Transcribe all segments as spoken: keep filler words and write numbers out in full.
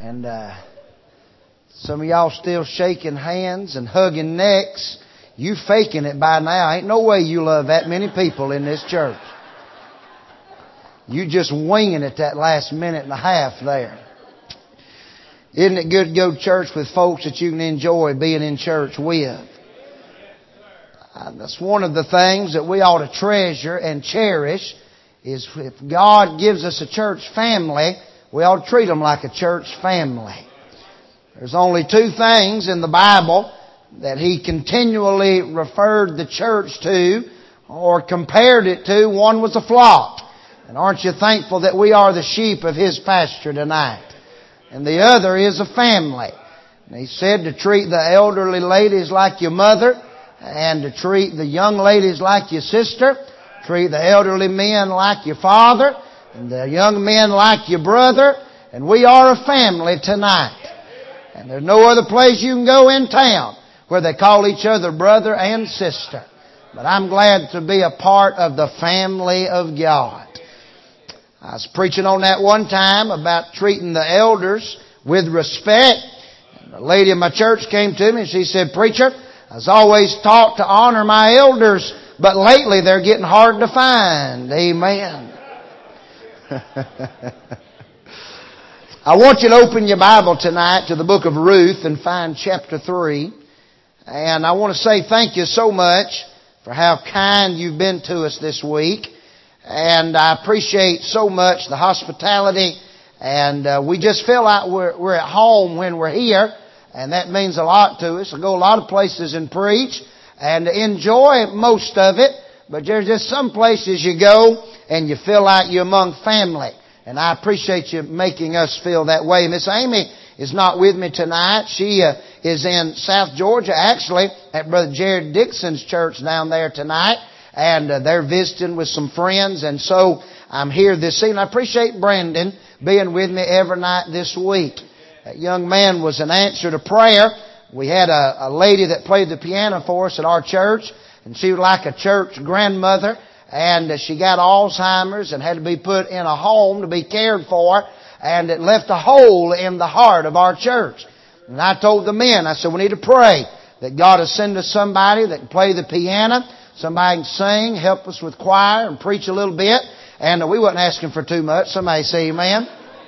And uh, some of y'all still shaking hands and hugging necks. You faking it by now. Ain't no way you love that many people in this church. You just winging it that last minute and a half there. Isn't it good to go to church with folks that you can enjoy being in church with? Uh, that's one of the things that we ought to treasure and cherish, is if God gives us a church family, we ought to treat them like a church family. There's only two things in the Bible that He continually referred the church to or compared it to. One was a flock. And aren't you thankful that we are the sheep of His pasture tonight? And the other is a family. And He said to treat the elderly ladies like your mother, and to treat the young ladies like your sister, treat the elderly men like your father, and the young men like your brother. And we are a family tonight. And there's no other place you can go in town where they call each other brother and sister. But I'm glad to be a part of the family of God. I was preaching on that one time about treating the elders with respect. And a lady in my church came to me and she said, "Preacher, I was always taught to honor my elders, but lately they're getting hard to find." Amen. I want you to open your Bible tonight to the book of Ruth and find chapter three. And I want to say thank you so much for how kind you've been to us this week. And I appreciate so much the hospitality. And uh, we just feel like we're, we're at home when we're here. And that means a lot to us. I go a lot of places and preach and enjoy most of it. But there's just some places you go and you feel like you're among family. And I appreciate you making us feel that way. Miss Amy is not with me tonight. She uh, is in South Georgia, actually, at Brother Jared Dixon's church down there tonight. And uh, they're visiting with some friends. And so I'm here this evening. I appreciate Brandon being with me every night this week. That young man was an answer to prayer. We had a, a lady that played the piano for us at our church. And she was like a church grandmother. And uh, she got Alzheimer's and had to be put in a home to be cared for. And it left a hole in the heart of our church. And I told the men, I said, we need to pray that God will send us somebody that can play the piano. Somebody can sing, help us with choir, and preach a little bit. And we wasn't asking for too much. Somebody say amen.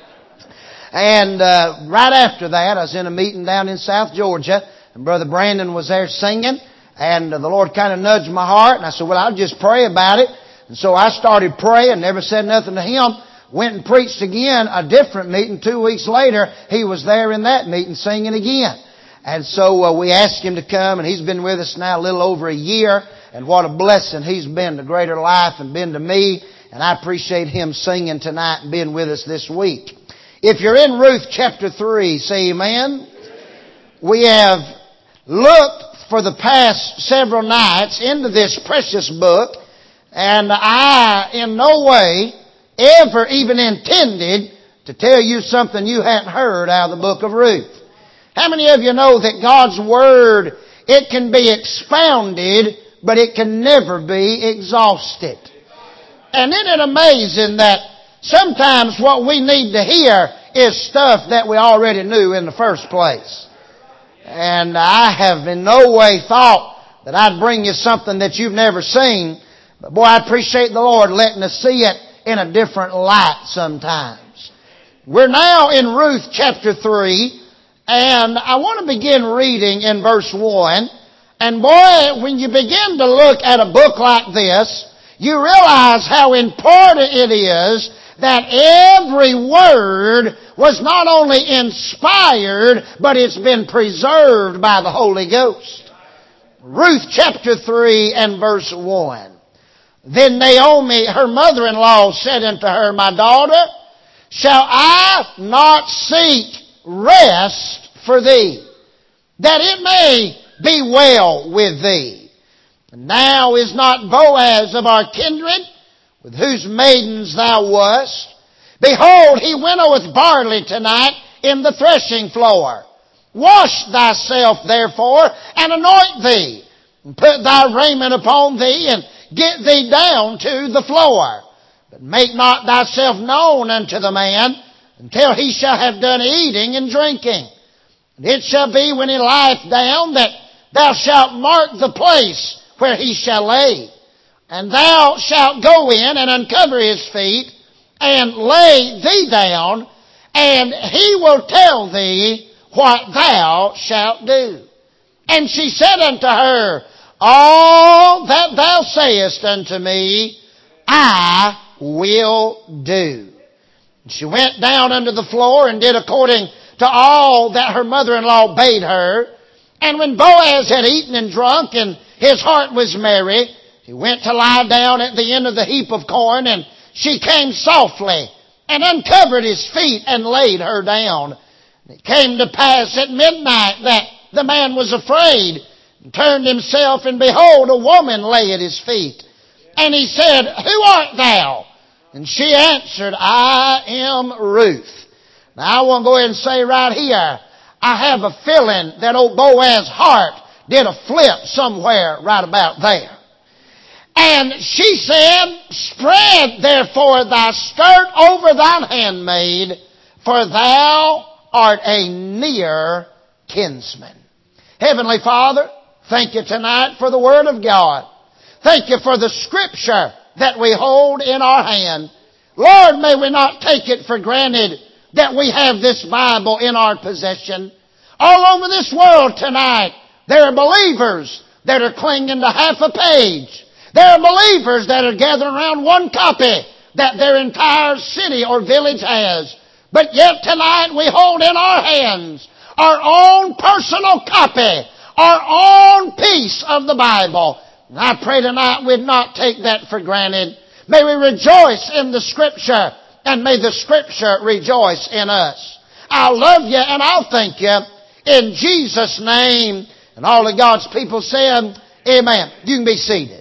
And uh, right after that, I was in a meeting down in South Georgia, and Brother Brandon was there singing. And uh, the Lord kind of nudged my heart, and I said, well, I'll just pray about it. And so I started praying, never said nothing to him. Went and preached again, a different meeting. Two weeks later, he was there in that meeting singing again. And so uh, we asked him to come, and he's been with us now a little over a year. And what a blessing he's been to Greater Life and been to me. And I appreciate him singing tonight and being with us this week. If you're in Ruth chapter three, say amen. We have looked for the past several nights into this precious book. And I, in no way, ever even intended to tell you something you hadn't heard out of the book of Ruth. How many of you know that God's Word, it can be expounded, but it can never be exhausted? And isn't it amazing that sometimes what we need to hear is stuff that we already knew in the first place? And I have in no way thought that I'd bring you something that you've never seen. But boy, I appreciate the Lord letting us see it in a different light sometimes. We're now in Ruth chapter three. And I want to begin reading in verse one. And boy, when you begin to look at a book like this, you realize how important it is that every word was not only inspired, but it's been preserved by the Holy Ghost. Ruth chapter three and verse one. Then Naomi, her mother-in-law, said unto her, My daughter, shall I not seek rest for thee, that it may be well with thee? And now is not Boaz of our kindred, with whose maidens thou wast? Behold, he winnoweth barley tonight in the threshing floor. Wash thyself therefore, and anoint thee, and put thy raiment upon thee, and get thee down to the floor. But make not thyself known unto the man, until he shall have done eating and drinking. And it shall be when he lieth down that thou shalt mark the place where he shall lay. And thou shalt go in and uncover his feet and lay thee down, and he will tell thee what thou shalt do. And she said unto her, All that thou sayest unto me, I will do. And she went down unto the floor and did according to all that her mother-in-law bade her. And when Boaz had eaten and drunk, and his heart was merry, he went to lie down at the end of the heap of corn, and she came softly and uncovered his feet and laid her down. And it came to pass at midnight that the man was afraid and turned himself, and behold, a woman lay at his feet. And he said, Who art thou? And she answered, I am Ruth. Now I want to go ahead and say right here, I have a feeling that old Boaz's heart did a flip somewhere right about there. And she said, Spread therefore thy skirt over thine handmaid, for thou art a near kinsman. Heavenly Father, thank you tonight for the Word of God. Thank you for the Scripture that we hold in our hand. Lord, may we not take it for granted that we have this Bible in our possession. All over this world tonight, there are believers that are clinging to half a page. There are believers that are gathering around one copy that their entire city or village has. But yet tonight we hold in our hands our own personal copy, our own piece of the Bible. And I pray tonight we'd not take that for granted. May we rejoice in the Scripture, and may the Scripture rejoice in us. I'll love you and I'll thank you in Jesus' name. And all of God's people said, Amen. You can be seated.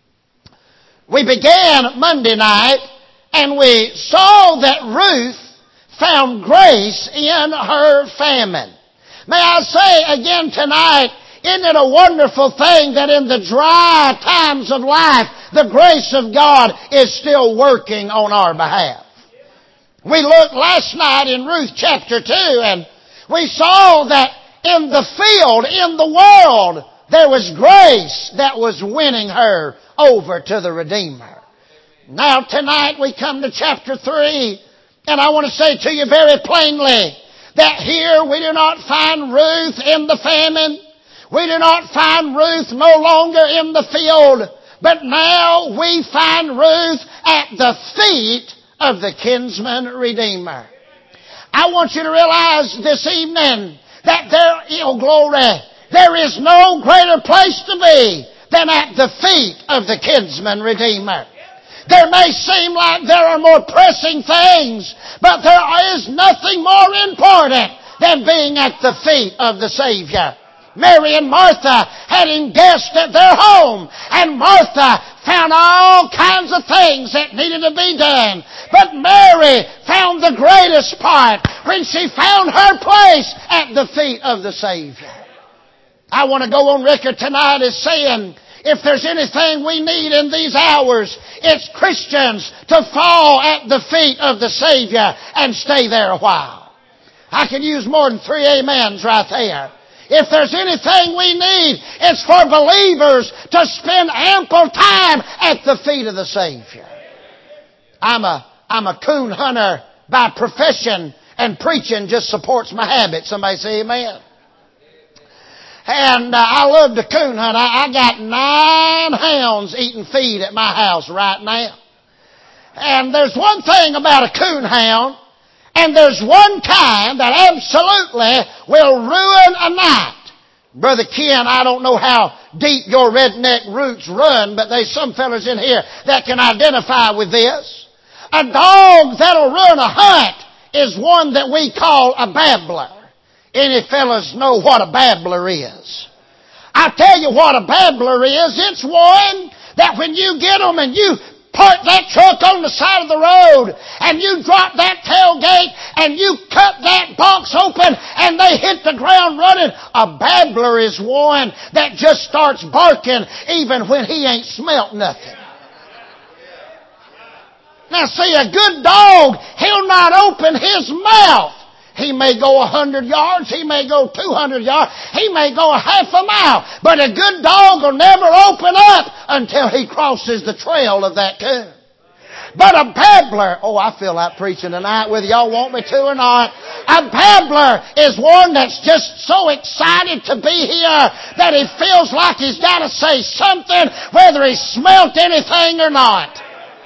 We began Monday night, and we saw that Ruth found grace in her famine. May I say again tonight, isn't it a wonderful thing that in the dry times of life, the grace of God is still working on our behalf? We looked last night in Ruth chapter two, and we saw that in the field, in the world, there was grace that was winning her over to the Redeemer. Now tonight we come to chapter three, and I want to say to you very plainly that here we do not find Ruth in the famine. We do not find Ruth no longer in the field, but now we find Ruth at the feet of the kinsman Redeemer. I want you to realize this evening that there, oh glory, there is no greater place to be than at the feet of the kinsman Redeemer. There may seem like there are more pressing things, but there is nothing more important than being at the feet of the Savior. Mary and Martha had him guests at their home, and Martha found all kinds of things that needed to be done. But Mary found the greatest part when she found her place at the feet of the Savior. I want to go on record tonight as saying, if there's anything we need in these hours, it's Christians to fall at the feet of the Savior and stay there a while. I could use more than three amens right there. If there's anything we need, it's for believers to spend ample time at the feet of the Savior. I'm a, I'm a coon hunter by profession, and preaching just supports my habit. Somebody say amen. And uh, I love to coon hunt. I, I got nine hounds eating feed at my house right now. And there's one thing about a coon hound, and there's one kind that absolutely will ruin a night. Brother Ken, I don't know how deep your redneck roots run, but there's some fellas in here that can identify with this. A dog that'll ruin a hunt is one that we call a babbler. Any fellas know what a babbler is? I tell you what a babbler is. It's one that when you get them and you park that truck on the side of the road and you drop that tailgate and you cut that box open and they hit the ground running, a babbler is one that just starts barking even when he ain't smelt nothing. Now see, a good dog, he'll not open his mouth. He may go a hundred yards, he may go two hundred yards, he may go a half a mile, but a good dog will never open up until he crosses the trail of that coon. But a babbler, oh, I feel like preaching tonight whether y'all want me to or not. A babbler is one that's just so excited to be here that he feels like he's got to say something whether he smelt anything or not.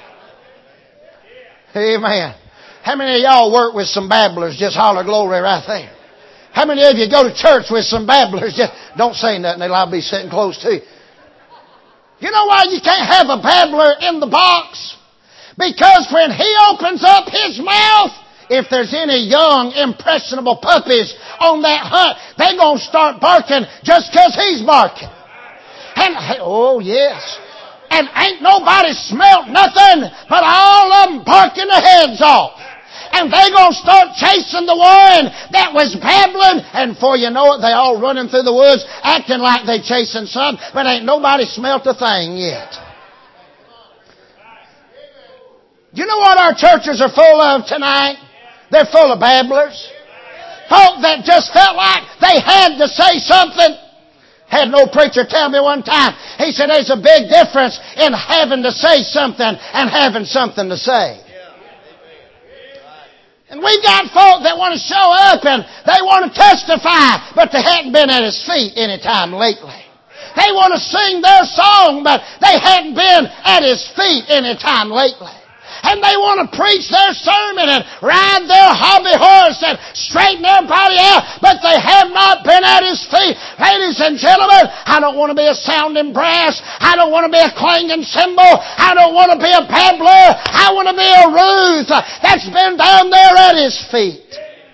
Amen. How many of y'all work with some babblers? Just holler glory right there. How many of you go to church with some babblers? Just don't say nothing. They'll be sitting close to you. You know why you can't have a babbler in the box? Because when he opens up his mouth, if there's any young, impressionable puppies on that hunt, they're going to start barking just because he's barking. And, oh yes. And ain't nobody smelt nothing but all of them barking their heads off. And they're going to start chasing the one that was babbling. And before you know it, they all running through the woods acting like they chasing something. But ain't nobody smelt a thing yet. You know what our churches are full of tonight? They're full of babblers. Folk that just felt like they had to say something. Had no preacher tell me one time. He said there's a big difference in having to say something and having something to say. And we've got folk that want to show up and they want to testify, but they hadn't been at his feet any time lately. They want to sing their song, but they hadn't been at his feet any time lately. And they want to preach their sermon and ride their hobby horse and straighten everybody out, but they have not been at his feet. Ladies and gentlemen, I don't want to be a sounding brass. I don't want to be a clanging cymbal. I don't want to be a babbler. I want to be a Ruth that's been down there at his feet.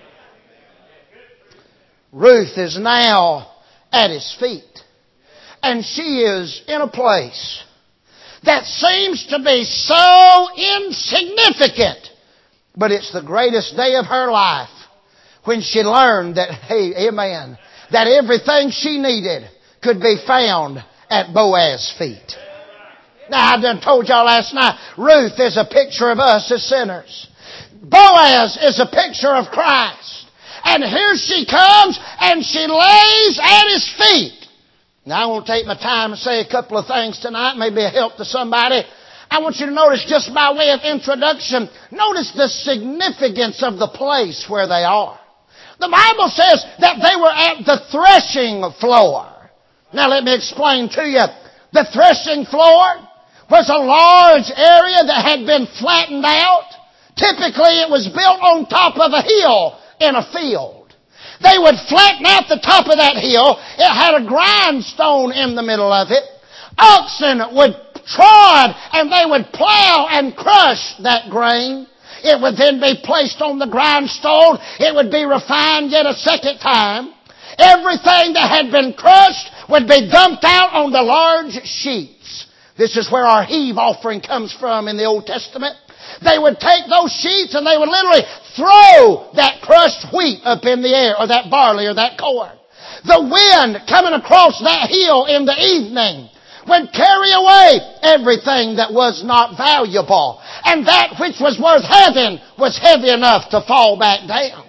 Ruth is now at his feet. And she is in a place that seems to be so insignificant, but it's the greatest day of her life when she learned that, hey, amen, that everything she needed could be found at Boaz's feet. Now, I done told y'all last night, Ruth is a picture of us as sinners. Boaz is a picture of Christ. And here she comes and she lays at his feet. Now, I want to take my time and say a couple of things tonight, maybe a help to somebody. I want you to notice, just by way of introduction, notice the significance of the place where they are. The Bible says that they were at the threshing floor. Now, let me explain to you. The threshing floor was a large area that had been flattened out. Typically, it was built on top of a hill in a field. They would flatten out the top of that hill. It had a grindstone in the middle of it. Oxen would trod and they would plow and crush that grain. It would then be placed on the grindstone. It would be refined yet a second time. Everything that had been crushed would be dumped out on the large sheets. This is where our heave offering comes from in the Old Testament. They would take those sheets and they would literally throw that crushed wheat up in the air, or that barley, or that corn. The wind coming across that hill in the evening would carry away everything that was not valuable. And that which was worth having was heavy enough to fall back down.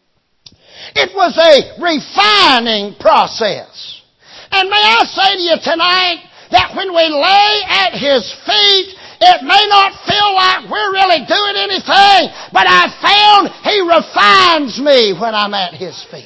It was a refining process. And may I say to you tonight that when we lay at his feet, it may not feel like we're really doing anything, but I found he refines me when I'm at his feet.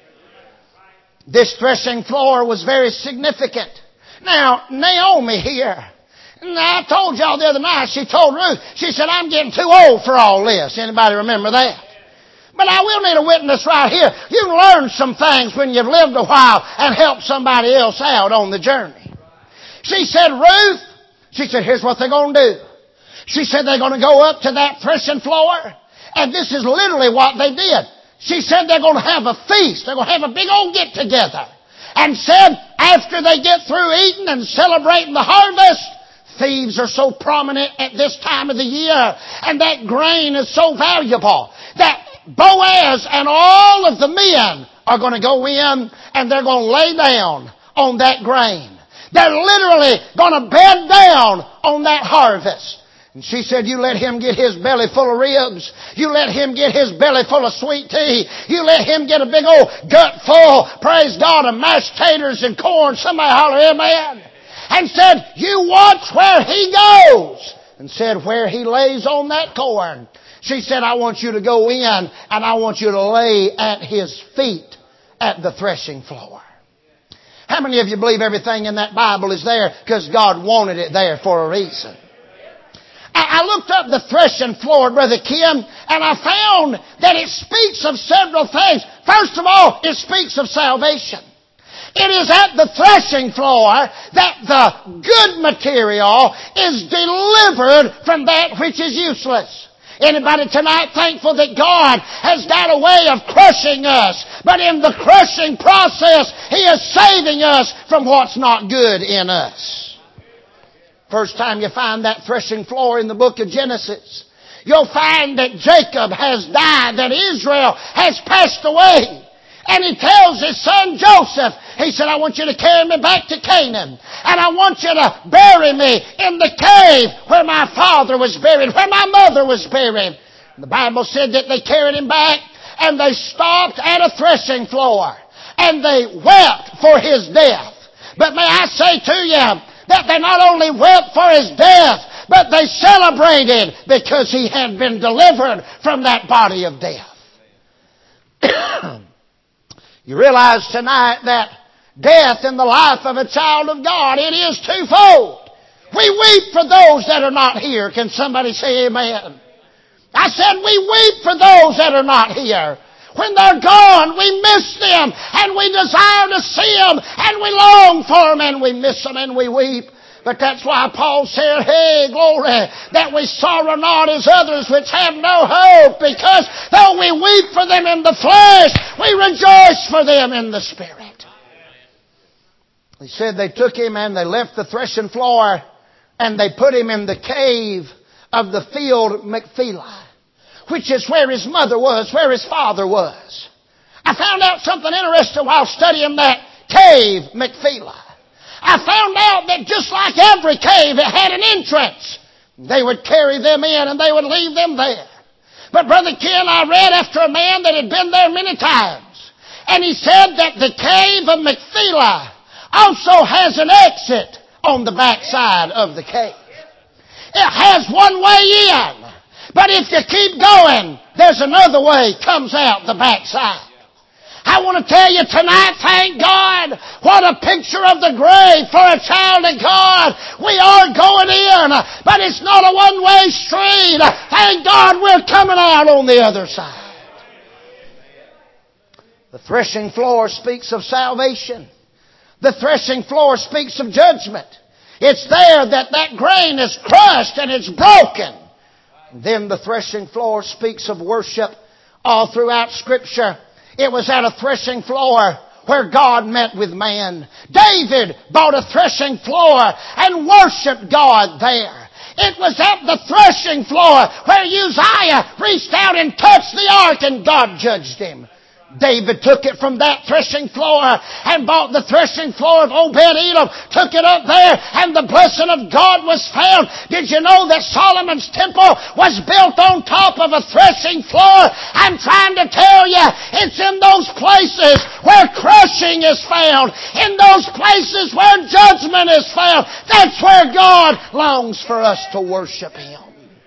This threshing floor was very significant. Now, Naomi here, now I told y'all the other night, she told Ruth, she said, I'm getting too old for all this. Anybody remember that? But I will need a witness right here. You can learn some things when you've lived a while and help somebody else out on the journey. She said, Ruth, she said, here's what they're going to do. She said they're going to go up to that threshing floor, and this is literally what they did. She said they're going to have a feast. They're going to have a big old get-together. And said after they get through eating and celebrating the harvest, thieves are so prominent at this time of the year, and that grain is so valuable, that Boaz and all of the men are going to go in and they're going to lay down on that grain. They're literally going to bed down on that harvest. And she said, you let him get his belly full of ribs. You let him get his belly full of sweet tea. You let him get a big old gut full, praise God, of mashed taters and corn. Somebody holler, amen. And said, you watch where he goes. And said, where he lays on that corn. She said, I want you to go in and I want you to lay at his feet at the threshing floor. How many of you believe everything in that Bible is there because God wanted it there for a reason? I looked up the threshing floor, Brother Kim, and I found that it speaks of several things. First of all, it speaks of salvation. It is at the threshing floor that the good material is delivered from that which is useless. Anybody tonight thankful that God has got a way of crushing us, but in the crushing process, He is saving us from what's not good in us. First time you find that threshing floor in the book of Genesis, you'll find that Jacob has died, that Israel has passed away. And he tells his son Joseph, he said, I want you to carry me back to Canaan. And I want you to bury me in the cave where my father was buried, where my mother was buried. And the Bible said that they carried him back and they stopped at a threshing floor. And they wept for his death. But may I say to you, that they not only wept for his death, but they celebrated because he had been delivered from that body of death. You realize tonight that death in the life of a child of God, it is twofold. We weep for those that are not here. Can somebody say amen? I said we weep for those that are not here. When they're gone, we miss them, and we desire to see them, and we long for them, and we miss them, and we weep. But that's why Paul said, hey, glory, that we sorrow not as others which have no hope, because though we weep for them in the flesh, we rejoice for them in the Spirit. He said they took him and they left the threshing floor, and they put him in the cave of the field Machpelah, which is where his mother was, where his father was. I found out something interesting while studying that cave, Machpelah. I found out that just like every cave, it had an entrance. They would carry them in and they would leave them there. But Brother Ken, I read after a man that had been there many times. And he said that the cave of Machpelah also has an exit on the backside of the cave. It has one way in. But if you keep going, there's another way comes out the backside. I want to tell you tonight, thank God, what a picture of the grave for a child of God. We are going in, but it's not a one-way street. Thank God we're coming out on the other side. The threshing floor speaks of salvation. The threshing floor speaks of judgment. It's there that that grain is crushed and it's broken. Then the threshing floor speaks of worship all throughout Scripture. It was at a threshing floor where God met with man. David bought a threshing floor and worshiped God there. It was at the threshing floor where Uzziah reached out and touched the ark and God judged him. David took it from that threshing floor and bought the threshing floor of Obed-Edom, took it up there, and the blessing of God was found. Did you know that Solomon's temple was built on top of a threshing floor? I'm trying to tell you, it's in those places where crushing is found, in those places where judgment is found. That's where God longs for us to worship Him.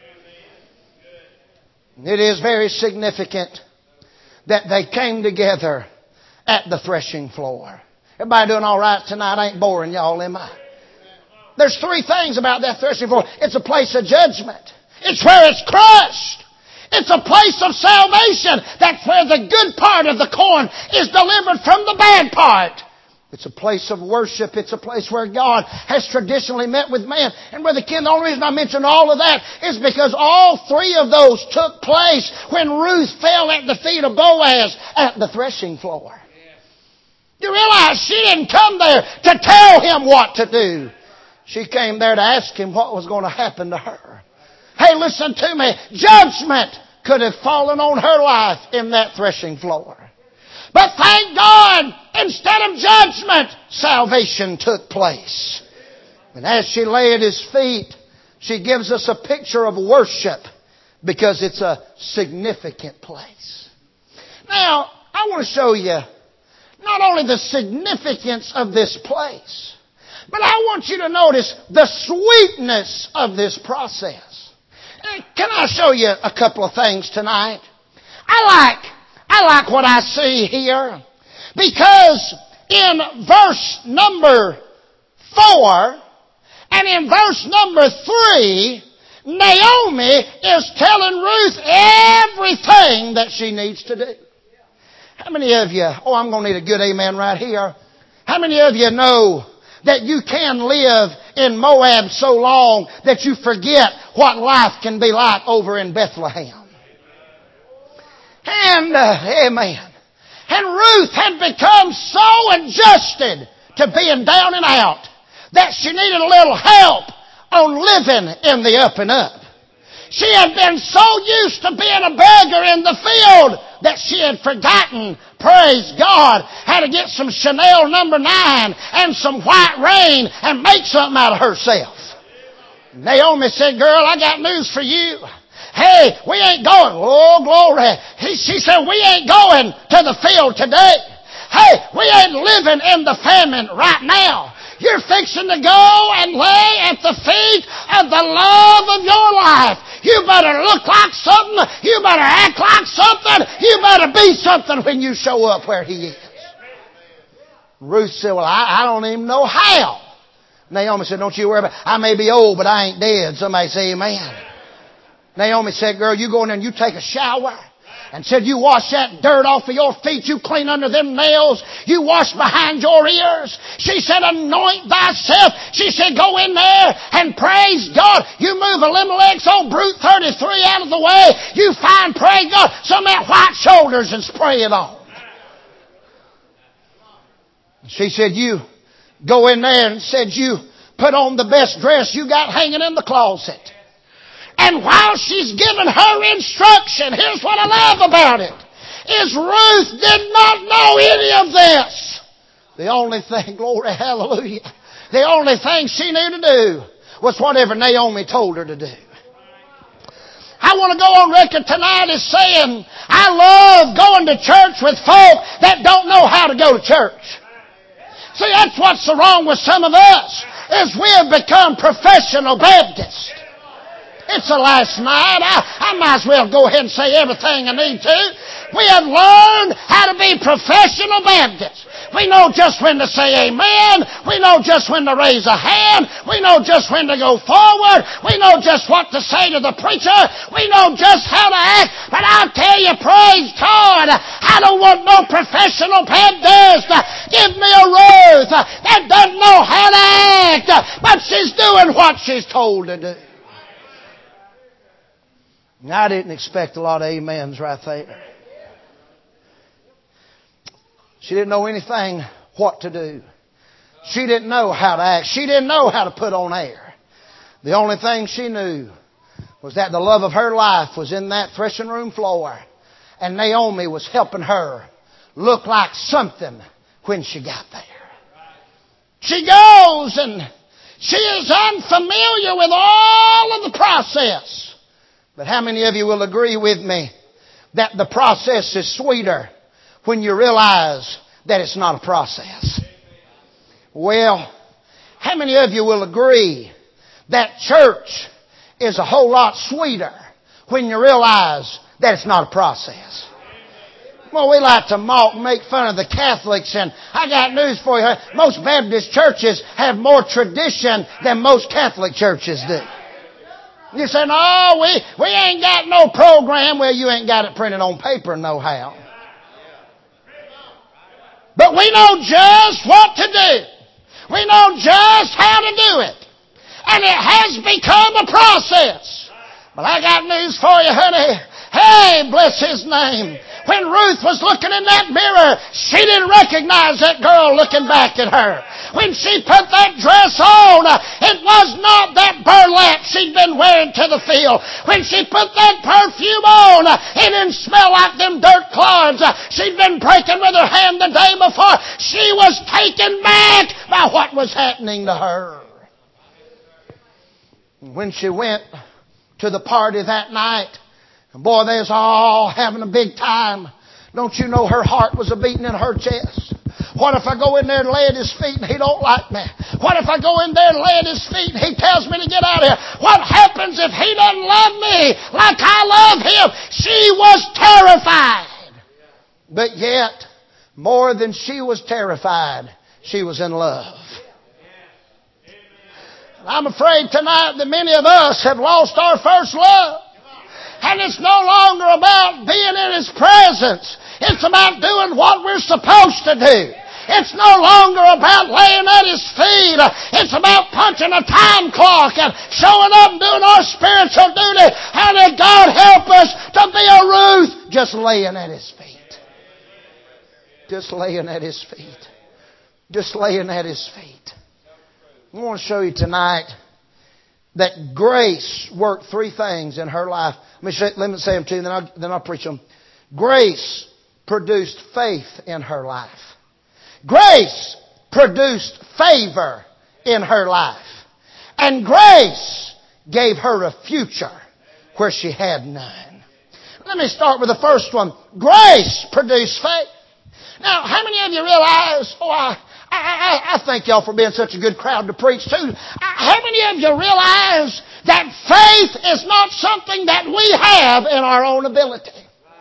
It is very significant that they came together at the threshing floor. Everybody doing all right tonight? I ain't boring y'all, am I? There's three things about that threshing floor. It's a place of judgment. It's where it's crushed. It's a place of salvation. That's where the good part of the corn is delivered from the bad part. It's a place of worship. It's a place where God has traditionally met with man. And Brother Ken, the only reason I mention all of that is because all three of those took place when Ruth fell at the feet of Boaz at the threshing floor. You realize she didn't come there to tell him what to do. She came there to ask him what was going to happen to her. Hey, listen to me. Judgment could have fallen on her life in that threshing floor. But thank God, instead of judgment, salvation took place. And as she lay at His feet, She gives us a picture of worship because it's a significant place. Now, I want to show you not only the significance of this place, but I want you to notice the sweetness of this process. Can I show you a couple of things tonight? I like, I like what I see here, because in verse number four and in verse number three, Naomi is telling Ruth everything that she needs to do. How many of you, oh, I'm going to need a good amen right here. How many of you know that you can live in Moab so long that you forget what life can be like over in Bethlehem? And, uh, amen. And Ruth had become so adjusted to being down and out that she needed a little help on living in the up and up. She had been so used to being a beggar in the field that she had forgotten, praise God, how to get some Chanel number nine and some white rain and make something out of herself. Naomi said, girl, I got news for you. Hey, we ain't going. Oh, glory. He, she said, we ain't going to the field today. Hey, we ain't living in the famine right now. You're fixing to go and lay at the feet of the love of your life. You better look like something. You better act like something. You better be something when you show up where he is. Ruth said, well, I, I don't even know how. Naomi said, don't you worry about it. I may be old, but I ain't dead. Somebody say amen. Naomi said, girl, you go in there and you take a shower. And said, you wash that dirt off of your feet. You clean under them nails. You wash behind your ears. She said, anoint thyself. She said, go in there and praise God. You move Elimelech's old Brute thirty-three out of the way. You find, praise God, some of that white shoulders and spray it on. She said, you go in there and said, you put on the best dress you got hanging in the closet. And while she's giving her instruction, here's what I love about it, is Ruth did not know any of this. The only thing, glory, hallelujah, the only thing she knew to do was whatever Naomi told her to do. I want to go on record tonight as saying, I love going to church with folk that don't know how to go to church. See, that's what's so wrong with some of us, is we have become professional Baptists. It's the last night. I, I might as well go ahead and say everything I need to. We have learned how to be professional Baptists. We know just when to say amen. We know just when to raise a hand. We know just when to go forward. We know just what to say to the preacher. We know just how to act. But I'll tell you, praise God, I don't want no professional Baptist. Give me a Ruth that doesn't know how to act, but she's doing what she's told to do. I didn't expect a lot of amens right there. She didn't know anything what to do. She didn't know how to act. She didn't know how to put on air. The only thing she knew was that the love of her life was in that threshing room floor. And Naomi was helping her look like something when she got there. She goes and she is unfamiliar with all of the process. But how many of you will agree with me that the process is sweeter when you realize that it's not a process? Well, how many of you will agree that church is a whole lot sweeter when you realize that it's not a process? Well, we like to mock, make fun of the Catholics, and I got news for you. Most Baptist churches have more tradition than most Catholic churches do. You say, no, we, we ain't got no program. Well, you ain't got it printed on paper no how. But we know just what to do. We know just how to do it. And it has become a process. But I got news for you, honey. Hey, bless His name. When Ruth was looking in that mirror, she didn't recognize that girl looking back at her. When she put that dress on, it was not that burlap she'd been wearing to the field. When she put that perfume on, it didn't smell like them dirt clods she'd been breaking with her hand the day before. She was taken back by what was happening to her. When she went to the party that night, and boy, they was all having a big time. Don't you know her heart was a beating in her chest? What if I go in there and lay at His feet and He don't like me? What if I go in there and lay at His feet and He tells me to get out of here? What happens if He doesn't love me like I love Him? She was terrified. But yet, more than she was terrified, she was in love. I'm afraid tonight that many of us have lost our first love. And it's no longer about being in His presence. It's about doing what we're supposed to do. It's no longer about laying at His feet. It's about punching a time clock and showing up and doing our spiritual duty. And that God help us to be a Ruth, just laying at His feet. Just laying at His feet. Just laying at His feet. I want to show you tonight that grace worked three things in her life. Let me, show, let me say them to you, then I'll, then I'll preach them. Grace produced faith in her life. Grace produced favor in her life. And grace gave her a future where she had none. Let me start with the first one. Grace produced faith. Now, how many of you realize, oh, I, I, I thank y'all for being such a good crowd to preach to. How many of you realize that faith is not something that we have in our own ability?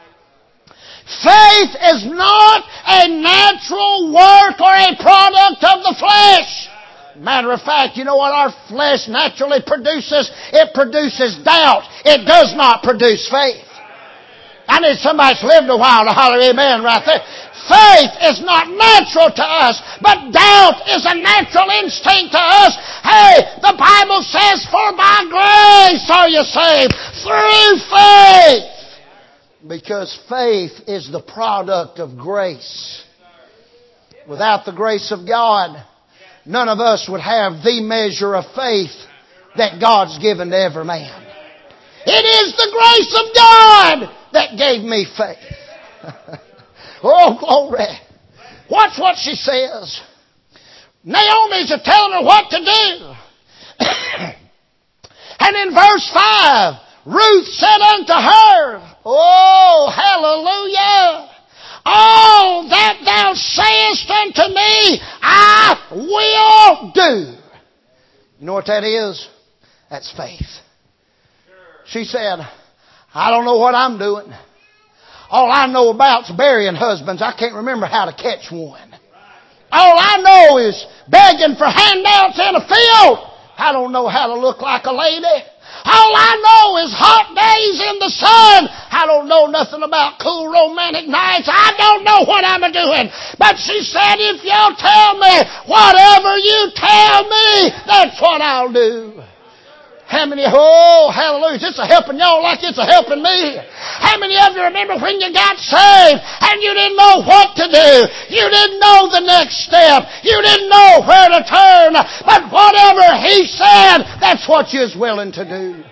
Faith is not a natural work or a product of the flesh. Matter of fact, you know what our flesh naturally produces? It produces doubt. It does not produce faith. I need somebody that's lived a while to holler amen right there. Faith is not natural to us, but doubt is a natural instinct to us. Hey, the Bible says, for by grace are you saved through faith. Because faith is the product of grace. Without the grace of God, none of us would have the measure of faith that God's given to every man. It is the grace of God that gave me faith. Oh, glory. Watch what she says. Naomi's telling her what to do. And in verse five, Ruth said unto her, oh, hallelujah. All that thou sayest unto me, I will do. You know what that is? That's faith. She said, I don't know what I'm doing. All I know about is burying husbands. I can't remember how to catch one. All I know is begging for handouts in a field. I don't know how to look like a lady. All I know is hot days in the sun. I don't know nothing about cool romantic nights. I don't know what I'm doing. But she said, if you'll tell me whatever you tell me, that's what I'll do. How many, oh, hallelujah, it's a helping y'all like it's a helping me. How many of you remember when you got saved and you didn't know what to do? You didn't know the next step. You didn't know where to turn. But whatever He said, that's what you was willing to do.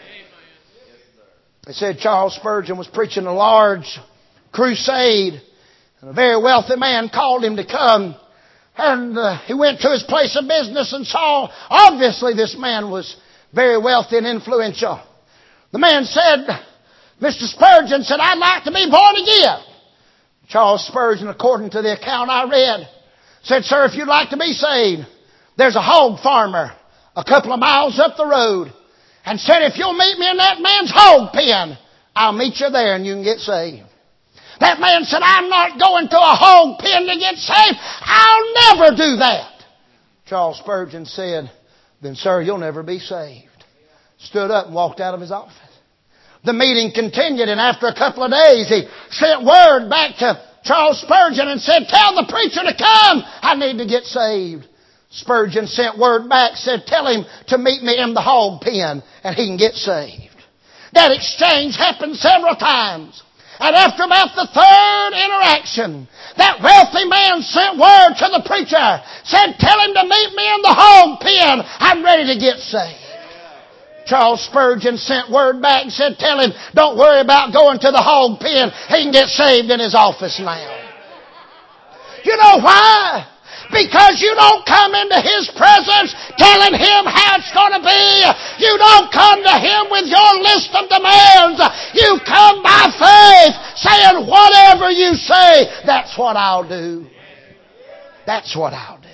They said Charles Spurgeon was preaching a large crusade, and a very wealthy man called him to come. And uh, he went to his place of business and saw, obviously this man was very wealthy and influential. The man said, Mister Spurgeon said, I'd like to be born again. Charles Spurgeon, according to the account I read, said, sir, if you'd like to be saved, there's a hog farmer a couple of miles up the road, and said, if you'll meet me in that man's hog pen, I'll meet you there and you can get saved. That man said, I'm not going to a hog pen to get saved. I'll never do that. Charles Spurgeon said, then, sir, you'll never be saved. Stood up and walked out of his office. The meeting continued, and after a couple of days, he sent word back to Charles Spurgeon and said, tell the preacher to come. I need to get saved. Spurgeon sent word back, said, tell him to meet me in the hog pen, and he can get saved. That exchange happened several times. And after about the third interaction, that wealthy man sent word to the preacher, said, tell him to meet me in the hog pen. I'm ready to get saved. Charles Spurgeon sent word back and said, tell him, don't worry about going to the hog pen. He can get saved in his office now. You know why? Because you don't come into His presence telling Him how it's going to be. You don't come to Him with your list of demands. You come by faith, saying, whatever you say, that's what I'll do. That's what I'll do.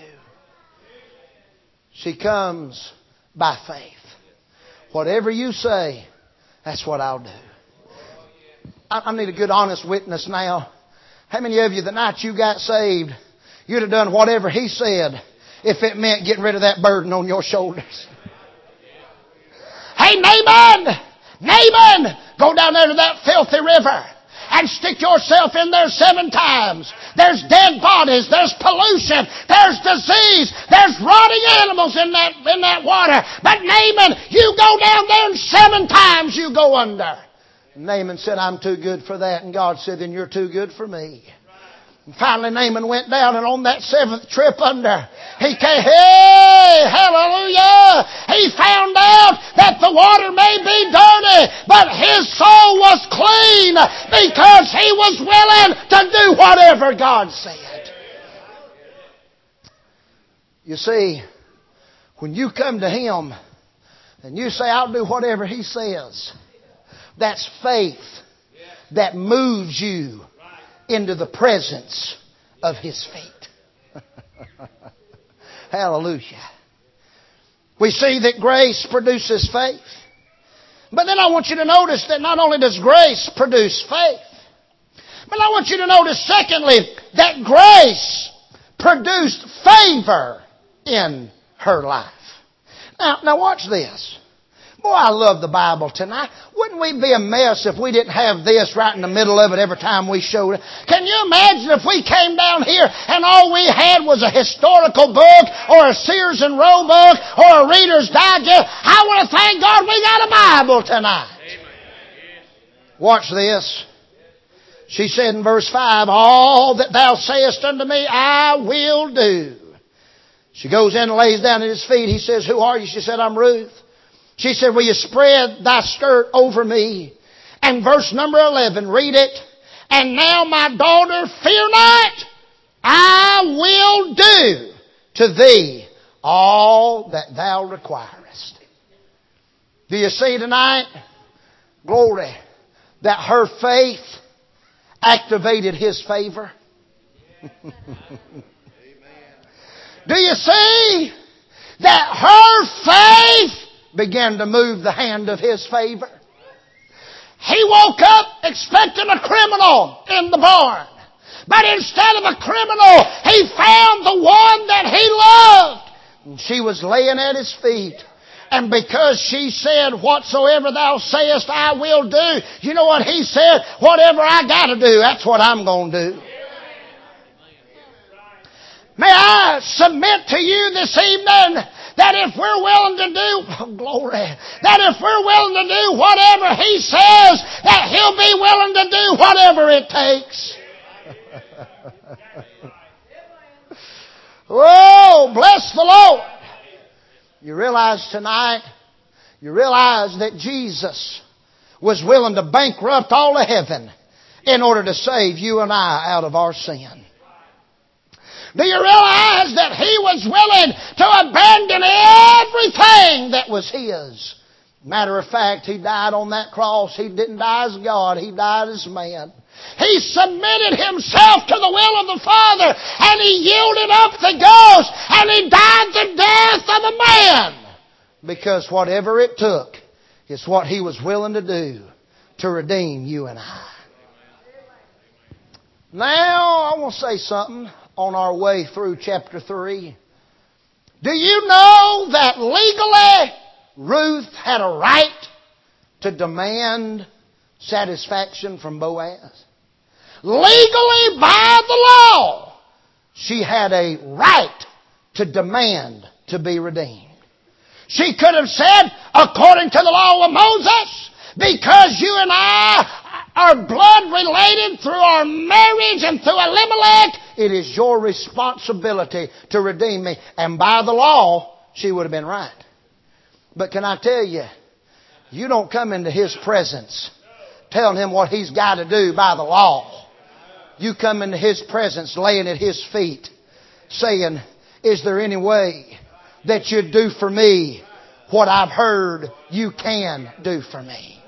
She comes by faith. Whatever you say, that's what I'll do. I, I need a good honest witness now. How many of you, the night you got saved, you'd have done whatever He said if it meant getting rid of that burden on your shoulders? Hey, Naaman! Naaman! Go down there to that filthy river and stick yourself in there seven times. There's dead bodies. There's pollution. There's disease. There's rotting animals in that, in that water. But Naaman, you go down there and seven times you go under. Naaman said, I'm too good for that. And God said, then you're too good for me. And finally Naaman went down, and on that seventh trip under, he came, hey, hallelujah. He found out that the water may be dirty, but his soul was clean because he was willing to do whatever God said. You see, when you come to Him and you say, I'll do whatever He says, that's faith that moves you into the presence of His feet. Hallelujah. We see that grace produces faith. But then I want you to notice that not only does grace produce faith, but I want you to notice secondly that grace produced favor in her life. Now, now watch this. Boy, I love the Bible tonight. Wouldn't we be a mess if we didn't have this right in the middle of it every time we showed it? Can you imagine if we came down here and all we had was a historical book or a Sears and Rowe book or a Reader's Digest? I want to thank God we got a Bible tonight. Watch this. She said in verse five, all that thou sayest unto me, I will do. She goes in and lays down at His feet. He says, who are you? She said, I'm Ruth. She said, will you spread thy skirt over me? And verse number eleven, read it. And now my daughter, fear not. I will do to thee all that thou requirest. Do you see tonight? Glory. That her faith activated His favor. Do you see that her faith began to move the hand of His favor? He woke up expecting a criminal in the barn. But instead of a criminal, he found the one that he loved. And she was laying at His feet. And because she said, whatsoever thou sayest, I will do. You know what He said? Whatever I got to do, that's what I'm going to do. May I submit to you this evening that if we're willing to do, oh glory, that if we're willing to do whatever He says, that He'll be willing to do whatever it takes. Oh, bless the Lord. You realize tonight, you realize that Jesus was willing to bankrupt all of heaven in order to save you and I out of our sin. Do you realize that He was willing to abandon everything that was His? Matter of fact, He died on that cross. He didn't die as God. He died as man. He submitted Himself to the will of the Father, and He yielded up the ghost, and He died the death of a man. Because whatever it took is what He was willing to do to redeem you and I. Now, I want to say something on our way through chapter three. Do you know that legally Ruth had a right to demand satisfaction from Boaz? Legally, by the law, she had a right to demand to be redeemed. She could have said, according to the law of Moses, because you and I are blood related through our marriage and through Elimelech, it is your responsibility to redeem me. And by the law, she would have been right. But can I tell you, you don't come into His presence telling Him what He's got to do by the law. You come into His presence laying at His feet saying, is there any way that you'd do for me what I've heard you can do for me?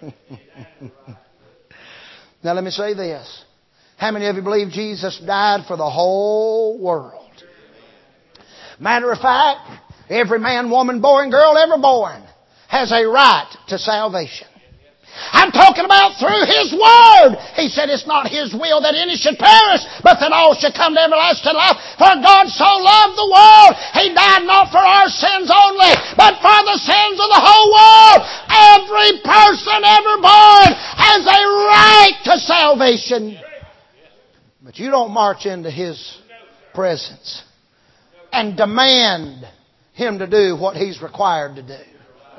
Now let me say this. How many of you believe Jesus died for the whole world? Matter of fact, every man, woman, boy, and girl ever born has a right to salvation. I'm talking about through His Word. He said it's not His will that any should perish, but that all should come to everlasting life. For God so loved the world, He died not for our sins only, but for the sins of the whole world. Every person ever born has a right to salvation. But you don't march into His presence and demand Him to do what He's required to do.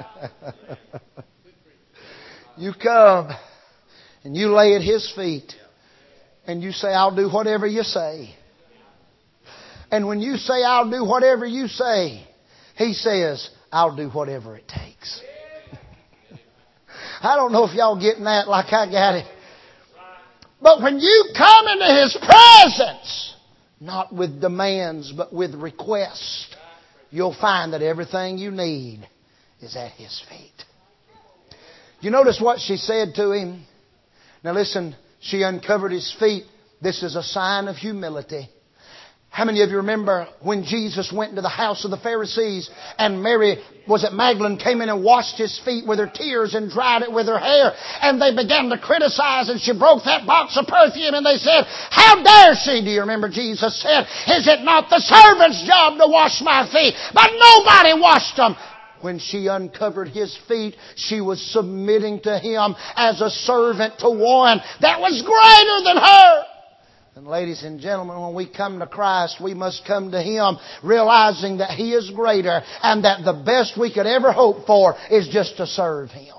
You come and you lay at His feet and you say, I'll do whatever you say. And when you say, I'll do whatever you say, He says, I'll do whatever it takes. I don't know if y'all getting that like I got it. But when you come into His presence, not with demands but with requests, you'll find that everything you need is at His feet. You notice what she said to Him? Now listen, she uncovered His feet. This is a sign of humility. How many of you remember when Jesus went into the house of the Pharisees and Mary, was it Magdalene, came in and washed His feet with her tears and dried it with her hair, and they began to criticize, and she broke that box of perfume, and they said, how dare she? Do you remember Jesus said, is it not the servant's job to wash my feet? But nobody washed them. When she uncovered His feet, she was submitting to Him as a servant to one that was greater than her. And ladies and gentlemen, when we come to Christ, we must come to Him realizing that He is greater and that the best we could ever hope for is just to serve Him.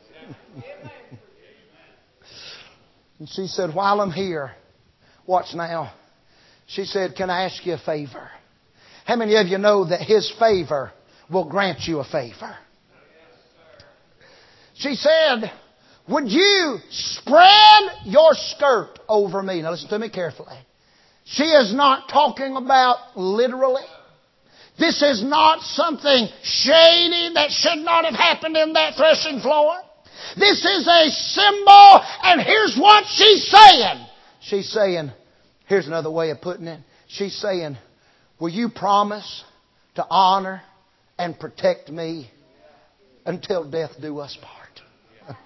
And she said, while I'm here, watch now. She said, can I ask you a favor? How many of you know that His favor will grant you a favor? She said, would you spread your skirt over me? Now listen to me carefully. She is not talking about literally. This is not something shady that should not have happened in that threshing floor. This is a symbol, and here's what she's saying. She's saying, here's another way of putting it. She's saying, will you promise to honor and protect me until death do us part?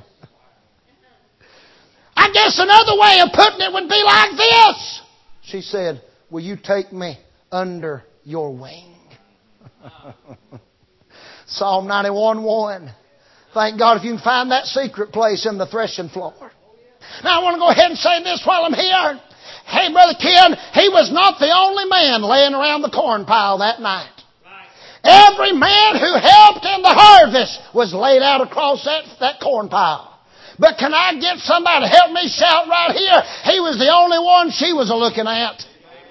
I guess another way of putting it would be like this. She said, will you take me under your wing? Psalm ninety-one one. Thank God if you can find that secret place in the threshing floor. Now I want to go ahead and say this while I'm here. Hey, Brother Ken, he was not the only man laying around the corn pile that night. Every man who helped in the harvest was laid out across that, that corn pile. But can I get somebody to help me shout right here? He was the only one she was looking at.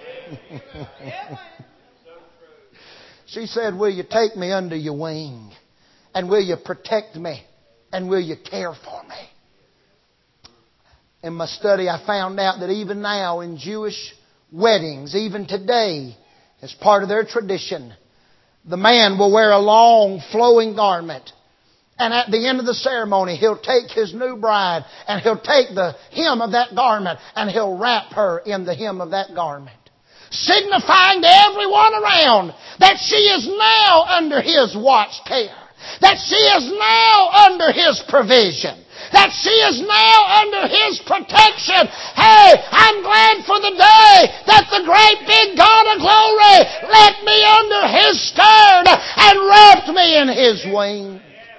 She said, will you take me under your wing? And will you protect me? And will you care for me? In my study, I found out that even now in Jewish weddings, even today, as part of their tradition, the man will wear a long flowing garment. And at the end of the ceremony, he'll take his new bride and he'll take the hem of that garment and he'll wrap her in the hem of that garment. Signifying to everyone around that she is now under his watch care. That she is now under his provision. That she is now under His protection. Hey, I'm glad for the day that the great big God of glory let me under His skirt and wrapped me in His wing.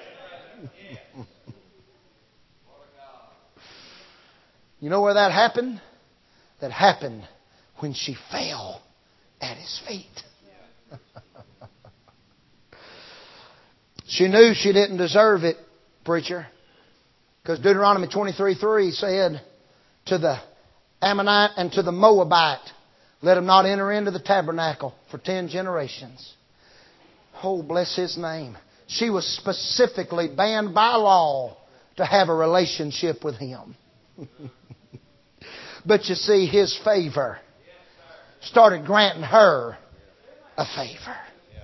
You know where that happened? That happened when she fell at His feet. She knew she didn't deserve it, preacher. Because Deuteronomy twenty-three three said, to the Ammonite and to the Moabite, let him not enter into the tabernacle for ten generations. Oh, bless His name. She was specifically banned by law to have a relationship with Him. But you see, His favor started granting her a favor.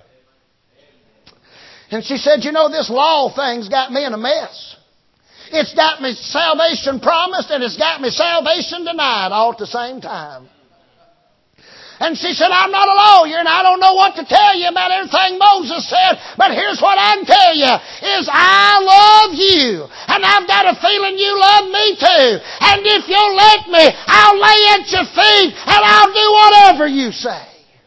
And she said, you know, this law thing's got me in a mess. It's got me salvation promised and it's got me salvation denied all at the same time. And she said, I'm not a lawyer and I don't know what to tell you about everything Moses said, but here's what I can tell you, is I love you. And I've got a feeling you love me too. And if you'll let me, I'll lay at your feet and I'll do whatever you say.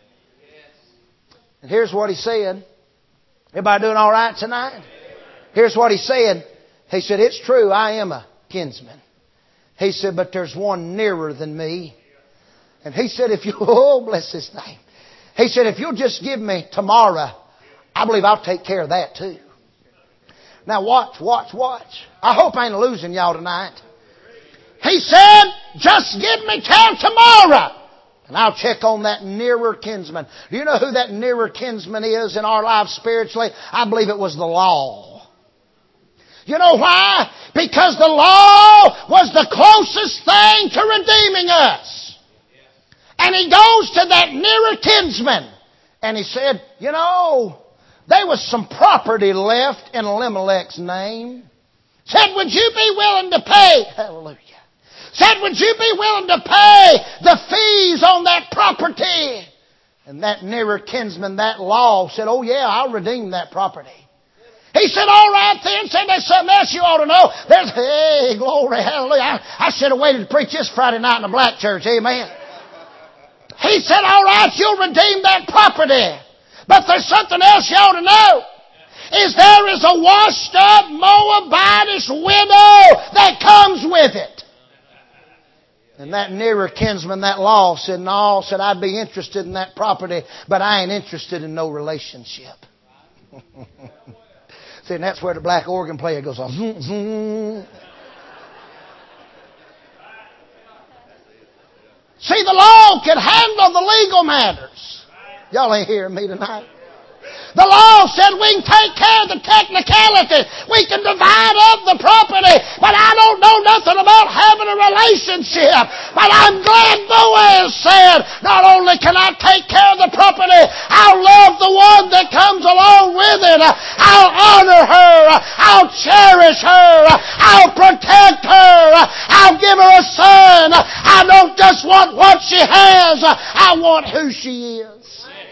And here's what he said. Everybody doing all right tonight? Here's what he said. He said, it's true, I am a kinsman. He said, but there's one nearer than me. And he said, if you, oh, bless his name. He said, if you'll just give me tomorrow, I believe I'll take care of that too. Now watch, watch, watch. I hope I ain't losing y'all tonight. He said, just give me till tomorrow. And I'll check on that nearer kinsman. Do you know who that nearer kinsman is in our lives spiritually? I believe it was the law. You know why? Because the law was the closest thing to redeeming us. And he goes to that nearer kinsman. And he said, you know, there was some property left in Elimelech's name. Said, would you be willing to pay? Hallelujah. Said, would you be willing to pay the fees on that property? And that nearer kinsman, that law, said, oh yeah, I'll redeem that property. He said, all right then. Said, there's something else you ought to know. There's, hey, glory, hallelujah. I, I should have waited to preach this Friday night in a black church. Amen. He said, all right, you'll redeem that property. But there's something else you ought to know. Is there is a washed up Moabitish widow that comes with it. And that nearer kinsman, that law, said, no, said, I'd be interested in that property, but I ain't interested in no relationship. See, and that's where the black organ player goes on. Zoom, zoom. See, the law can handle the legal matters. Y'all ain't hearing me tonight. The law said we can take care of the technicality. We can divide up the property. But I don't know nothing about having a relationship. But I'm glad Boaz said, not only can I take care of the property, I'll love the one that comes along with it. I'll honor her. I'll cherish her. I'll protect her. I'll give her a son. I don't just want what she has. I want who she is.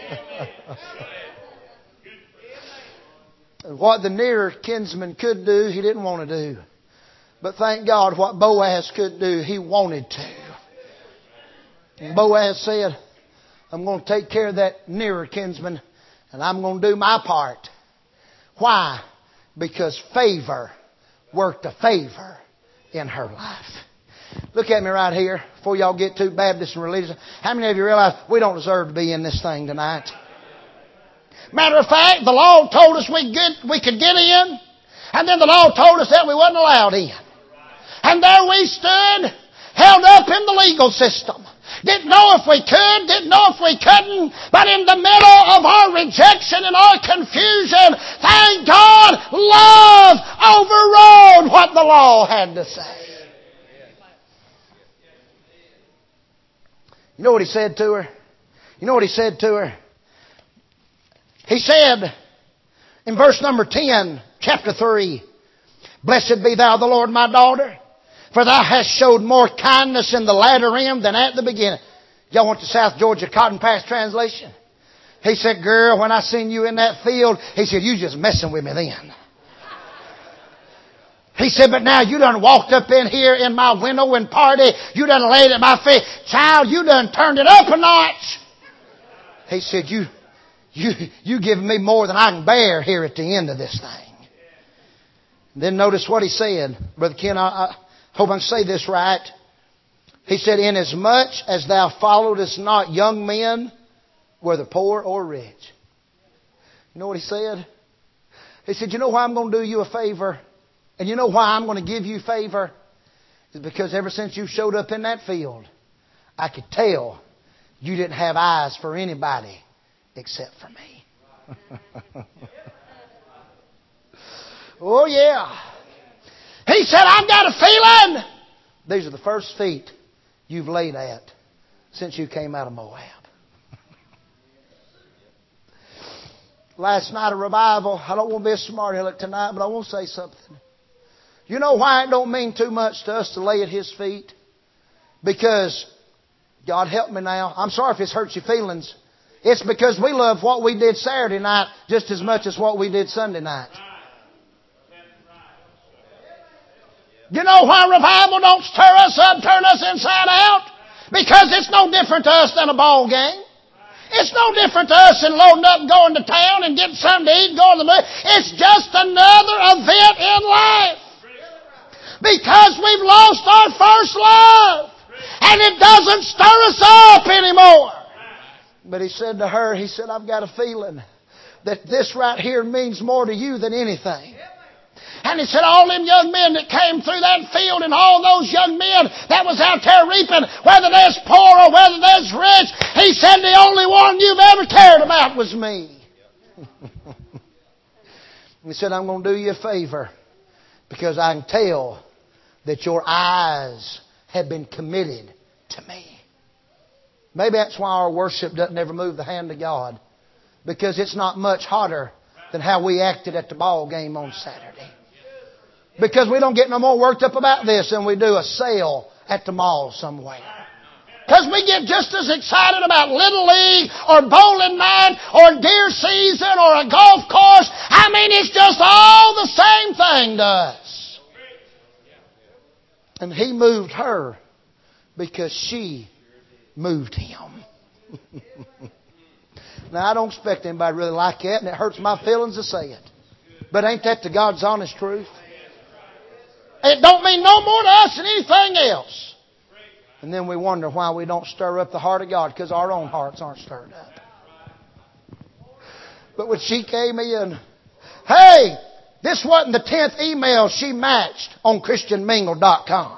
What the nearer kinsman could do, he didn't want to do. But thank God what Boaz could do, he wanted to. And Boaz said, I'm going to take care of that nearer kinsman and I'm going to do my part. Why? Because favor worked a favor in her life. Look at me right here before y'all get too Baptist and religious. How many of you realize we don't deserve to be in this thing tonight? Matter of fact, the law told us we get, we could get in, and then the law told us that we wasn't allowed in. And there we stood, held up in the legal system. Didn't know if we could, didn't know if we couldn't, but in the middle of our rejection and our confusion, thank God, love overrode what the law had to say. You know what he said to her? You know what he said to her? He said in verse number ten, chapter three, Blessed be thou the Lord, my daughter, for thou hast showed more kindness in the latter end than at the beginning. Y'all went to South Georgia Cotton Pass translation? He said, girl, when I seen you in that field, he said, you just messing with me then. He said, but now you done walked up in here in my window and party. You done laid at my feet. Child, you done turned it up a notch. He said, you... You, you give me more than I can bear here at the end of this thing. And then notice what he said. Brother Ken, I, I hope I can say this right. He said, inasmuch as thou followedest not young men, whether poor or rich. You know what he said? He said, you know why I'm going to do you a favor? And you know why I'm going to give you favor? It's because ever since you showed up in that field, I could tell you didn't have eyes for anybody except for me. Oh yeah. He said, I've got a feeling these are the first feet you've laid at since you came out of Moab. Last night a revival. I don't want to be a smart aleck tonight, but I want to say something. You know why it don't mean too much to us to lay at His feet? Because, God help me now, I'm sorry if this hurts your feelings. It's because we love what we did Saturday night just as much as what we did Sunday night. You know why revival don't stir us up, turn us inside out? Because it's no different to us than a ball game. It's no different to us than loading up and going to town and getting something to eat and going to the movie. It's just another event in life. Because we've lost our first love. And it doesn't stir us up anymore. But he said to her, he said, I've got a feeling that this right here means more to you than anything. And he said, all them young men that came through that field and all those young men that was out there reaping, whether they're poor or whether they're rich, he said the only one you've ever cared about was me. He said, I'm going to do you a favor because I can tell that your eyes have been committed to me. Maybe that's why our worship doesn't ever move the hand of God. Because it's not much hotter than how we acted at the ball game on Saturday. Because we don't get no more worked up about this than we do a sale at the mall somewhere. Because we get just as excited about Little League or bowling night or deer season or a golf course. I mean, it's just all the same thing to us. And he moved her because she moved him. Now, I don't expect anybody to really like that, and it hurts my feelings to say it. But ain't that the God's honest truth? It don't mean no more to us than anything else. And then we wonder why we don't stir up the heart of God, because our own hearts aren't stirred up. But when she came in, hey, this wasn't the tenth email she matched on Christian Mingle dot com.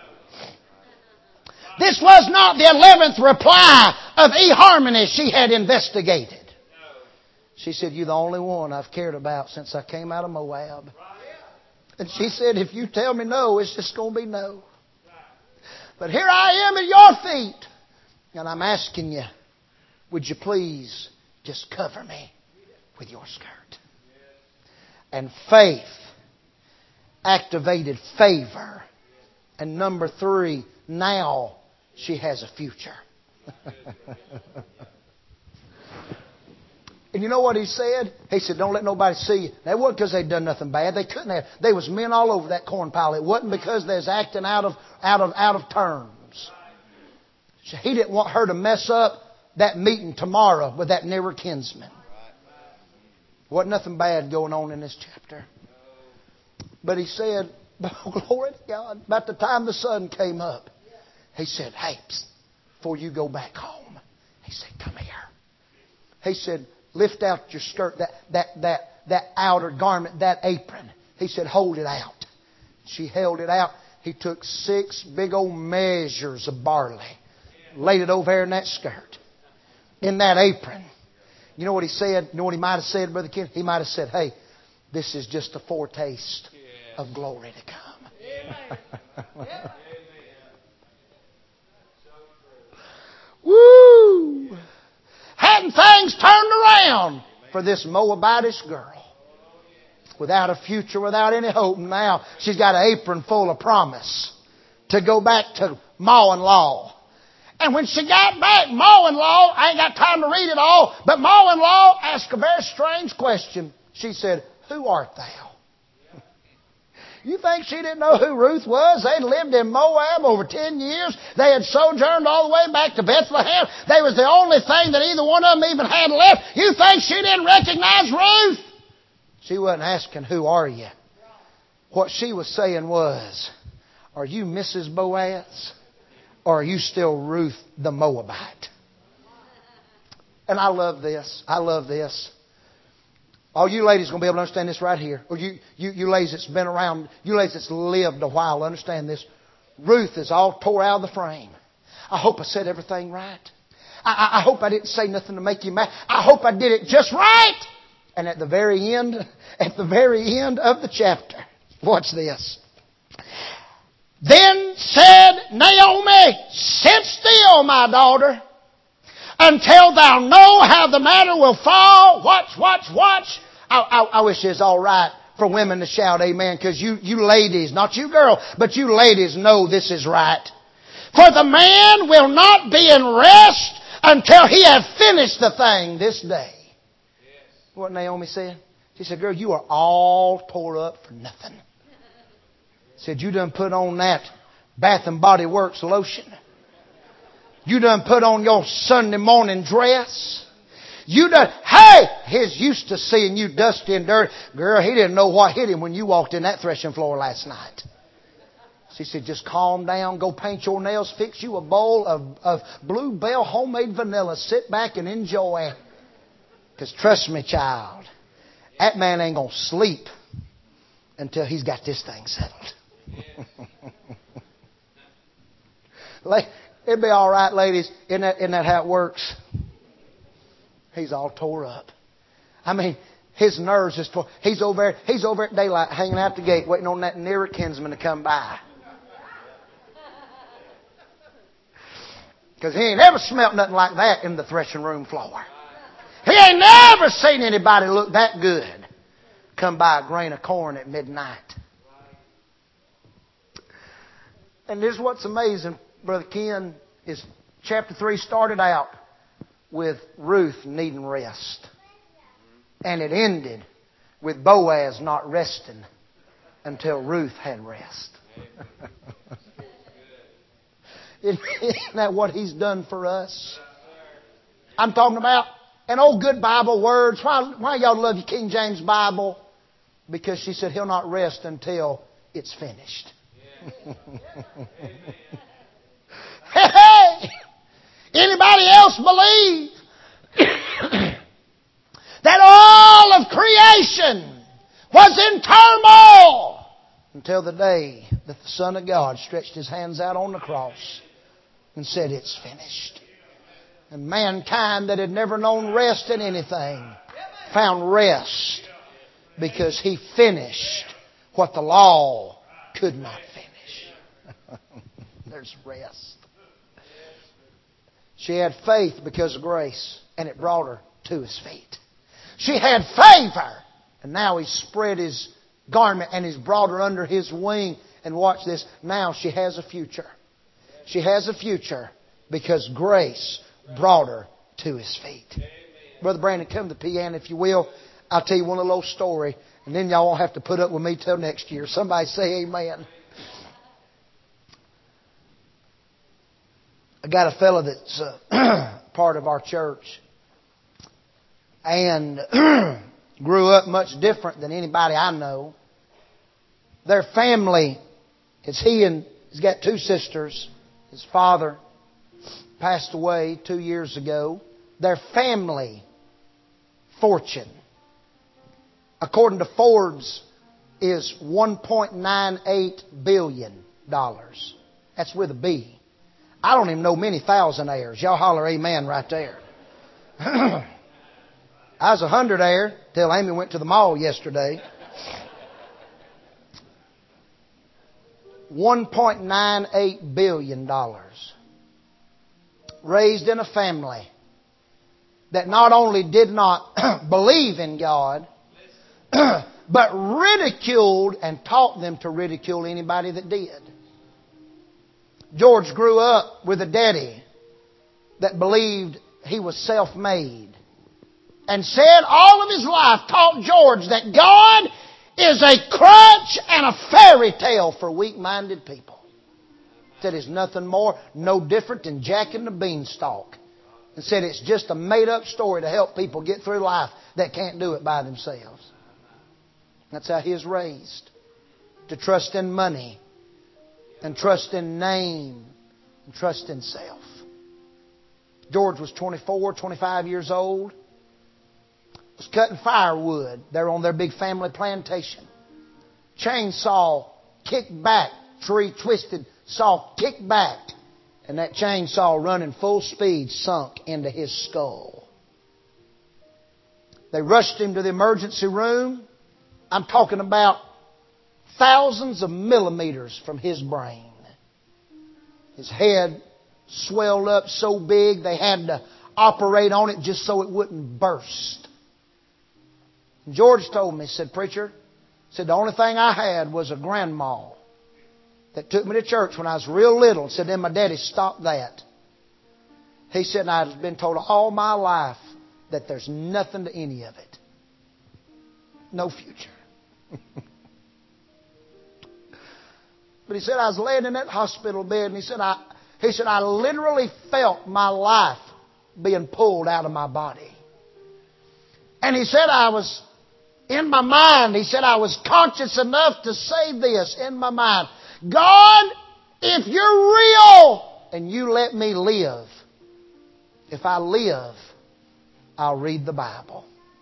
This was not the eleventh reply of eHarmony she had investigated. She said, you're the only one I've cared about since I came out of Moab. And she said, if you tell me no, it's just going to be no. But here I am at your feet. And I'm asking you, would you please just cover me with your skirt? And faith activated favor. And number three, now she has a future. And you know what he said? He said, don't let nobody see you. That wasn't because they'd done nothing bad. They couldn't have. There was men all over that corn pile. It wasn't because they was acting out of, out of, out of terms. He didn't want her to mess up that meeting tomorrow with that nearer kinsman. Wasn't nothing bad going on in this chapter. But he said, oh, glory to God, about the time the sun came up, he said, hey, psst, before you go back home, he said, come here. He said, lift out your skirt, that, that, that, that outer garment, that apron. He said, hold it out. She held it out. He took six big old measures of barley, laid it over there in that skirt, in that apron. You know what he said? You know what he might have said, Brother Ken? He might have said, hey, this is just a foretaste of glory to come. Woo! Hadn't things turned around for this Moabitish girl? Without a future, without any hope. Now she's got an apron full of promise to go back to Ma-in-law. And when she got back, Ma-in-law, I ain't got time to read it all, but Ma-in-law asked a very strange question. She said, who art thou? You think she didn't know who Ruth was? They'd lived in Moab over ten years. They had sojourned all the way back to Bethlehem. They was the only thing that either one of them even had left. You think she didn't recognize Ruth? She wasn't asking, who are you? What she was saying was, are you Missus Boaz? Or are you still Ruth the Moabite? And I love this. I love this. All you ladies are going to be able to understand this right here. Or you, you, you ladies that's been around, you ladies that's lived a while, understand this. Ruth is all tore out of the frame. I hope I said everything right. I, I, I hope I didn't say nothing to make you mad. I hope I did it just right. And at the very end, at the very end of the chapter, watch this. Then said Naomi, sit still, my daughter, until thou know how the matter will fall. Watch, watch, watch. I, I, I wish it's all right for women to shout amen, because you, you ladies, not you girl, but you ladies know this is right. For the man will not be in rest until he have finished the thing this day. Yes. What Naomi said? She said, girl, you are all tore up for nothing. Said, you done put on that Bath and Body Works lotion. You done put on your Sunday morning dress. You done, hey, he's used to seeing you dusty and dirty. Girl, he didn't know what hit him when you walked in that threshing floor last night. She said, just calm down, go paint your nails, fix you a bowl of, of Bluebell homemade vanilla. Sit back and enjoy. Because trust me, child, that man ain't going to sleep until he's got this thing settled. It'd be all right, ladies. Isn't that, isn't that how it works? He's all tore up. I mean, his nerves is tore. He's over there, he's over at daylight hanging out the gate waiting on that nearer kinsman to come by. Because he ain't ever smelt nothing like that in the threshing room floor. He ain't never seen anybody look that good come by a grain of corn at midnight. And this is what's amazing, Brother Ken, is chapter three started out with Ruth needing rest. And it ended with Boaz not resting until Ruth had rest. Isn't that what He's done for us? I'm talking about an old good Bible words. Why, why y'all love your King James Bible? Because she said He'll not rest until it's finished. Hey, hey! Anybody else believe that all of creation was in turmoil until the day that the Son of God stretched His hands out on the cross and said, it's finished. And mankind that had never known rest in anything found rest because He finished what the law could not finish. There's rest. She had faith because of grace, and it brought her to His feet. She had favor, and now He spread His garment and He's brought her under His wing. And watch this. Now she has a future. She has a future because grace brought her to His feet. Amen. Brother Brandon, come to the piano if you will. I'll tell you one little story, and then y'all won't have to put up with me till next year. Somebody say amen. I got a fellow that's uh, part of our church and grew up much different than anybody I know. Their family, it's he and he's got two sisters. His father passed away two years ago. Their family fortune, according to Forbes, is one point nine eight billion dollars. That's with a B. I don't even know many thousandaires. Y'all holler amen right there. I was a hundredaire till Amy went to the mall yesterday. one point nine eight billion dollars. Raised in a family that not only did not believe in God, but ridiculed and taught them to ridicule anybody that did. George grew up with a daddy that believed he was self-made and said all of his life, taught George that God is a crutch and a fairy tale for weak-minded people. Said it's nothing more, no different than Jack and the Beanstalk. And said it's just a made-up story to help people get through life that can't do it by themselves. That's how he was raised. To trust in money and trust in name and trust in self. George was twenty-four, twenty-five years old. Was cutting firewood there on their big family plantation. Chainsaw kicked back, tree twisted, saw kicked back, and that chainsaw running full speed sunk into his skull. They rushed him to the emergency room. I'm talking about thousands of millimeters from his brain. His head swelled up so big they had to operate on it just so it wouldn't burst. And George told me, he said, "Preacher," said, "the only thing I had was a grandma that took me to church when I was real little." Said, "Then my daddy stopped that." He said, "And I've been told all my life that there's nothing to any of it. No future." But he said, "I was laying in that hospital bed," and he said, I, he said, "I literally felt my life being pulled out of my body." And he said, "I was in my mind," he said, "I was conscious enough to say this in my mind: God, if you're real and you let me live, if I live, I'll read the Bible."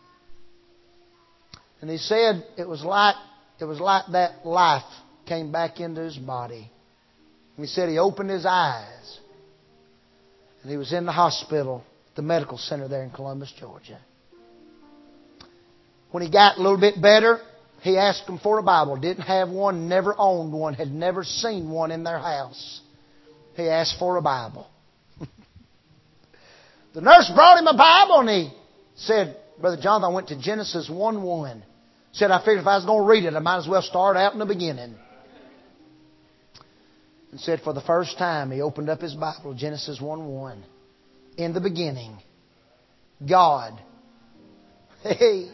And he said it was like it was like that life came back into his body. And he said he opened his eyes and he was in the hospital, the medical center there in Columbus, Georgia. When he got a little bit better, he asked them for a Bible. Didn't have one, never owned one, had never seen one in their house. He asked for a Bible. The nurse brought him a Bible and he said, "Brother Jonathan, I went to Genesis one one. Said, I figured if I was going to read it, I might as well start out in the beginning." And said for the first time he opened up his Bible, Genesis one one. In the beginning, God. Hey.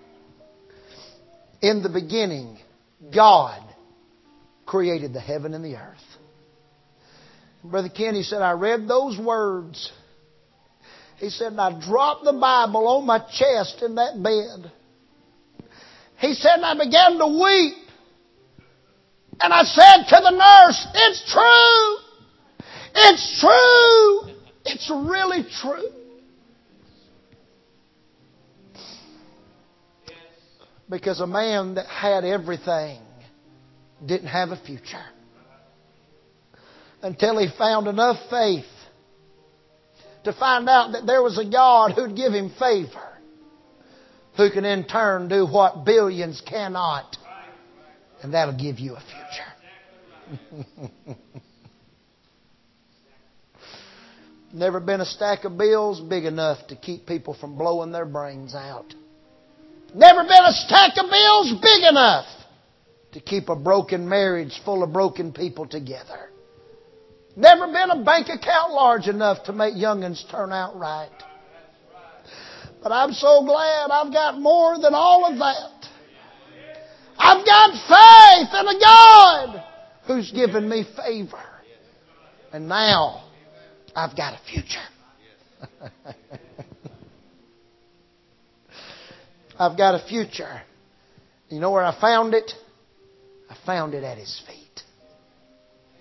In the beginning, God created the heaven and the earth. Brother Ken, he said, I read those words. He said, and I dropped the Bible on my chest in that bed. He said, and I began to weep. And I said to the nurse, "It's true. It's true. It's really true." Because a man that had everything didn't have a future until he found enough faith to find out that there was a God who'd give him favor, who can in turn do what billions cannot. And that'll give you a future. Never been a stack of bills big enough to keep people from blowing their brains out. Never been a stack of bills big enough to keep a broken marriage full of broken people together. Never been a bank account large enough to make young'uns turn out right. But I'm so glad I've got more than all of that. I've got faith in a God who's given me favor. And now I've got a future. I've got a future. You know where I found it? I found it at His feet.